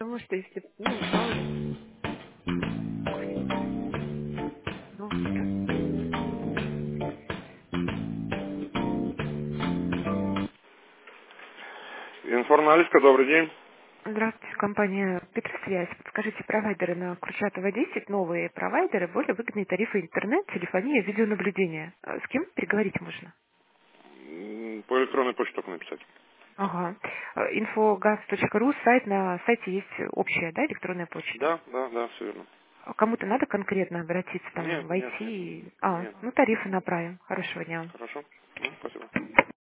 Потому что если, ну, мало ли, кто-нибудь. Ну, да. Информаналитика, добрый день. Здравствуйте, компания Петросвязь. Подскажите, провайдеры на Курчатова 10, новые провайдеры, более выгодные тарифы интернет, телефония, видеонаблюдения. С кем переговорить можно? По электронной почте только написать. Ага. Infogaz.ru, сайт, на сайте есть общая, да, электронная почта. Да, да, да, все верно. Кому-то надо конкретно обратиться, там, Нет, нет, нет. войти. А, Нет. ну, тарифы направим. Хорошего дня. Хорошо. Спасибо.